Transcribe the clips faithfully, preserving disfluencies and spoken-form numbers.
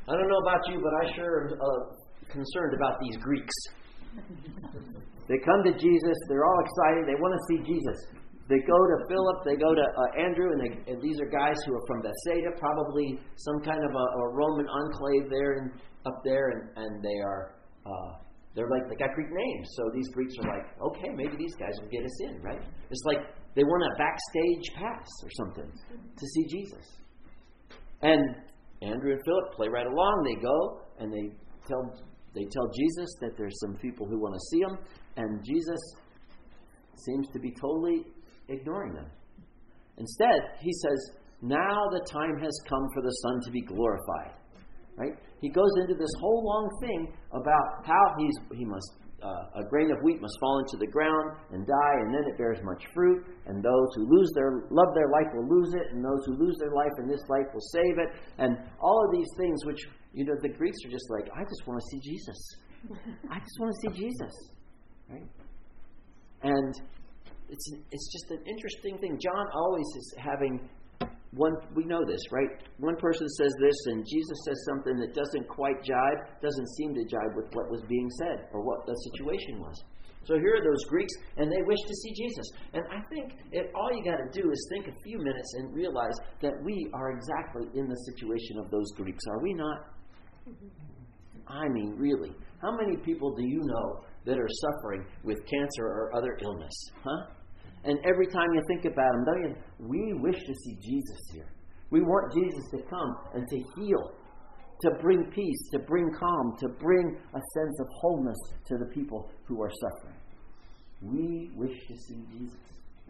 I don't know about you, but I sure am uh, concerned about these Greeks. They come to Jesus. They're all excited. They want to see Jesus. They go to Philip. They go to uh, Andrew. And, they, and these are guys who are from Bethsaida, probably some kind of a, a Roman enclave there and up there. And, and they are, uh, they're like, they got Greek names. So these Greeks are like, okay, maybe these guys will get us in, right? It's like they want a backstage pass or something to see Jesus. And Andrew and Philip play right along. They go and they tell they tell Jesus that there's some people who want to see him, and Jesus seems to be totally ignoring them. Instead, he says, "Now the time has come for the Son to be glorified." Right? He goes into this whole long thing about how he's he must uh, a grain of wheat must fall into the ground and die, and then it bears much fruit. And those who lose their love their life will lose it, and those who lose their life in this life will save it. And all of these things, which you know, the Greeks are just like, I just want to see Jesus. I just want to see Jesus, right? And it's it's just an interesting thing. John always is having one. We know this, right? One person says this, and Jesus says something that doesn't quite jibe, doesn't seem to jibe with what was being said or what the situation was. So here are those Greeks, and they wish to see Jesus. And I think it, all you got to do is think a few minutes and realize that we are exactly in the situation of those Greeks, are we not? I mean, really, how many people do you know that are suffering with cancer or other illness? Huh? And every time you think about them, don't you? We wish to see Jesus here. We want Jesus to come and to heal, to bring peace, to bring calm, to bring a sense of wholeness to the people who are suffering. We wish to see Jesus.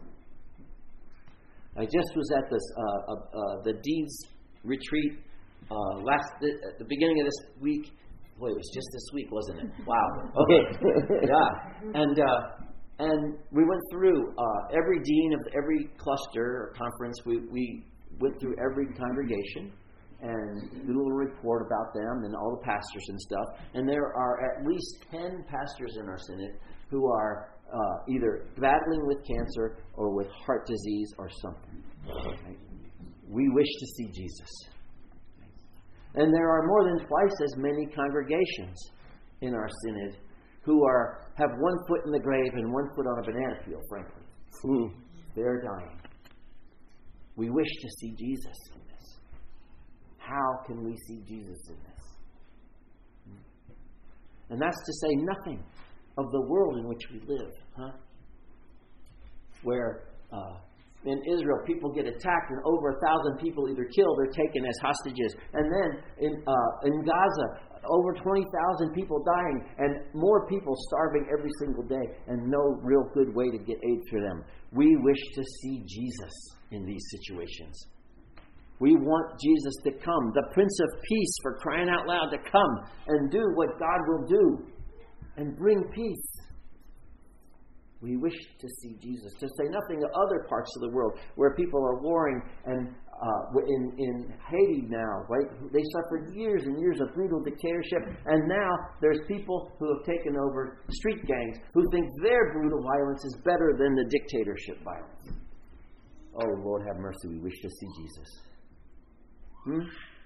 I just was at this uh, uh, uh, the Dean's retreat uh, last at the beginning of this week. Boy, it was just this week, wasn't it? Wow. Okay. Yeah. And uh, and we went through uh, every dean of every cluster or conference. We we went through every congregation and did a little report about them and all the pastors and stuff. And there are at least ten pastors in our synod who are uh, either battling with cancer or with heart disease or something. Right? We wish to see Jesus. And there are more than twice as many congregations in our synod who are have one foot in the grave and one foot on a banana peel, frankly. Mm. They're dying. We wish to see Jesus in this. How can we see Jesus in this? And that's to say nothing of the world in which we live, huh? Where uh, in Israel, people get attacked and over a thousand people either killed or taken as hostages. And then in uh, in Gaza, over twenty thousand people dying and more people starving every single day and no real good way to get aid for them. We wish to see Jesus in these situations. We want Jesus to come, the Prince of Peace, for crying out loud, to come and do what God will do and bring peace. We wish to see Jesus. To say nothing of other parts of the world where people are warring, and uh, in, in Haiti now, right? They suffered years and years of brutal dictatorship, and now there's people who have taken over street gangs who think their brutal violence is better than the dictatorship violence. Oh, Lord, have mercy. We wish to see Jesus. Hmm?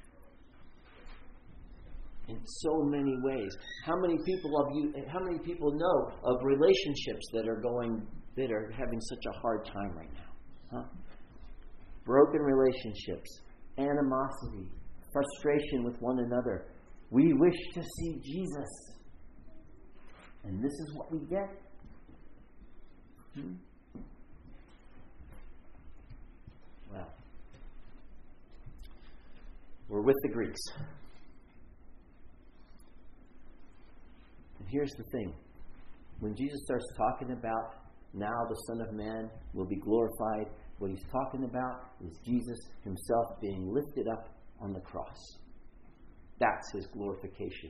In so many ways. How many people of you how many people know of relationships that are going that are having such a hard time right now? Huh? Broken relationships, animosity, frustration with one another. We wish to see Jesus. And this is what we get. Hmm? Well, we're with the Greeks. And here's the thing. When Jesus starts talking about now the Son of Man will be glorified, what he's talking about is Jesus himself being lifted up on the cross. That's his glorification.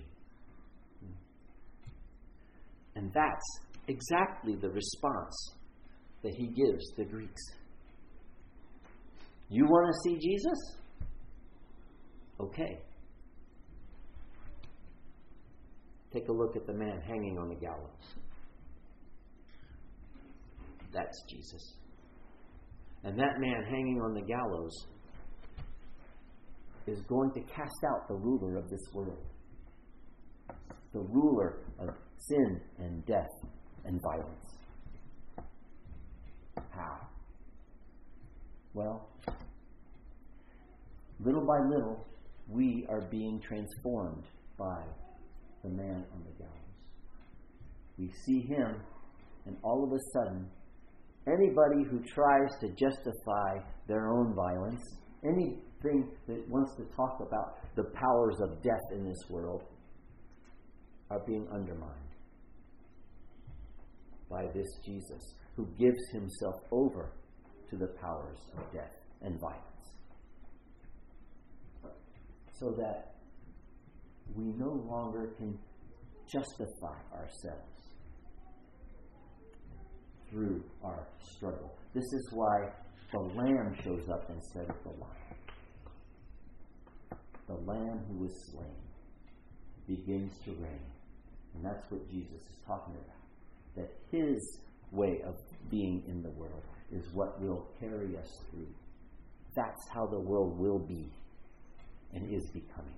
And that's exactly the response that he gives the Greeks. You want to see Jesus? Okay. Take a look at the man hanging on the gallows. That's Jesus. And that man hanging on the gallows is going to cast out the ruler of this world. The ruler of sin and death and violence. How? Well, little by little, we are being transformed by the man on the gallows. We see him, and all of a sudden, anybody who tries to justify their own violence, anything that wants to talk about the powers of death in this world, are being undermined by this Jesus who gives himself over to the powers of death and violence. So that we no longer can justify ourselves through our struggle. This is why the Lamb shows up instead of the Lion. The Lamb who was slain begins to reign. And that's what Jesus is talking about. That his way of being in the world is what will carry us through. That's how the world will be and is becoming.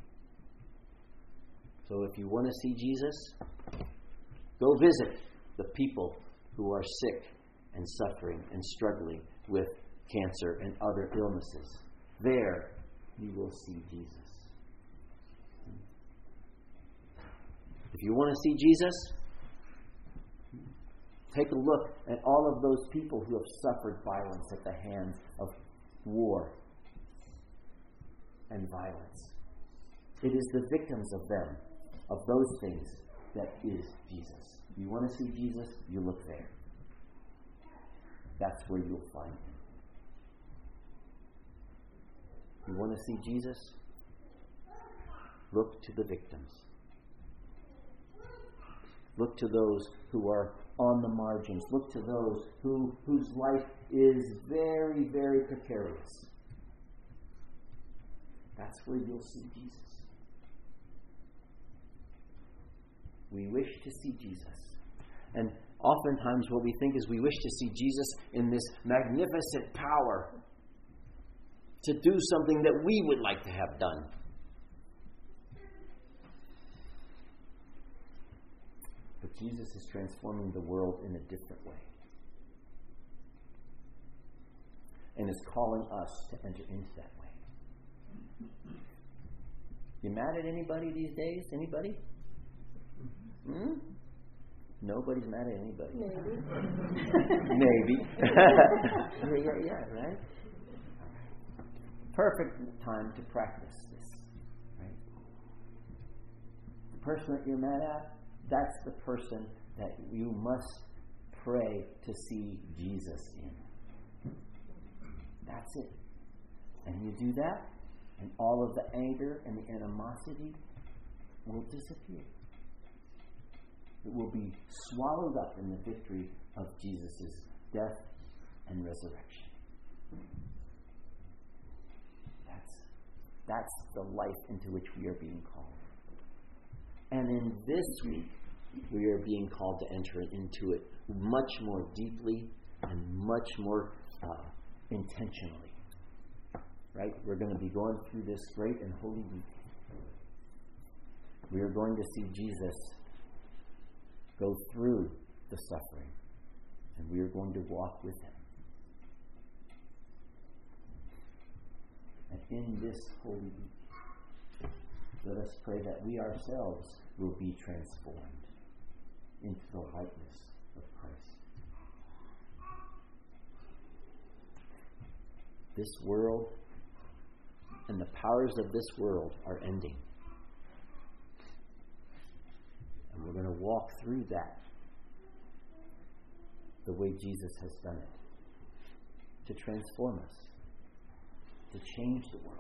So if you want to see Jesus, go visit the people who are sick and suffering and struggling with cancer and other illnesses. There you will see Jesus. If you want to see Jesus, take a look at all of those people who have suffered violence at the hands of war and violence. It is the victims of them, of those things, that is Jesus. You want to see Jesus? You look there. That's where you'll find him. You want to see Jesus? Look to the victims. Look to those who are on the margins. Look to those who whose life is very, very precarious. That's where you'll see Jesus. We wish to see Jesus. And oftentimes what we think is we wish to see Jesus in this magnificent power to do something that we would like to have done. But Jesus is transforming the world in a different way. And is calling us to enter into that way. You mad at anybody these days? Anybody? Hmm? Nobody's mad at anybody. Maybe. Maybe. yeah, yeah, yeah, right? Perfect time to practice this. Right? The person that you're mad at, that's the person that you must pray to see Jesus in. That's it. And you do that, and all of the anger and the animosity will disappear. It will be swallowed up in the victory of Jesus' death and resurrection. That's, that's the life into which we are being called. And in this week, we are being called to enter into it much more deeply and much more uh, intentionally. Right? We're going to be going through this great and holy week. We are going to see Jesus go through the suffering, and we are going to walk with him. And in this holy week, let us pray that we ourselves will be transformed into the likeness of Christ. This world and the powers of this world are ending. And we're going to walk through that the way Jesus has done it, to transform us, to change the world.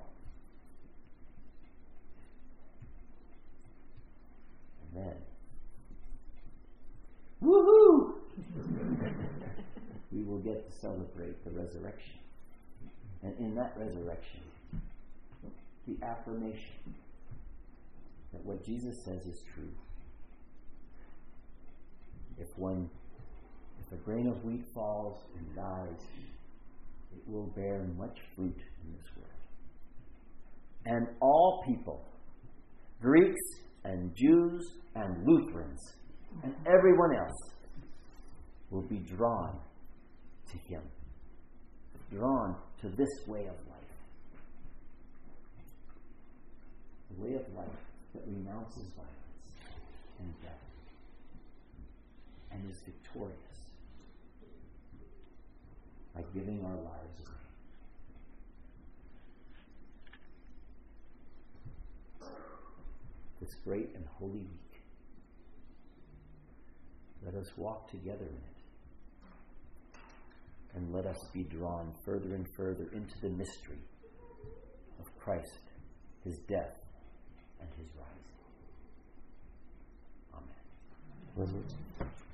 And then, woohoo! We will get to celebrate the resurrection. And in that resurrection, the affirmation that what Jesus says is true. If one, if a grain of wheat falls and dies, it will bear much fruit in this world. And all people, Greeks and Jews and Lutherans and everyone else, will be drawn to Him, drawn to this way of life. The way of life that renounces violence and death and is victorious by giving our lives away. This great and holy week, let us walk together in it. And let us be drawn further and further into the mystery of Christ, His death, and His rising. Amen.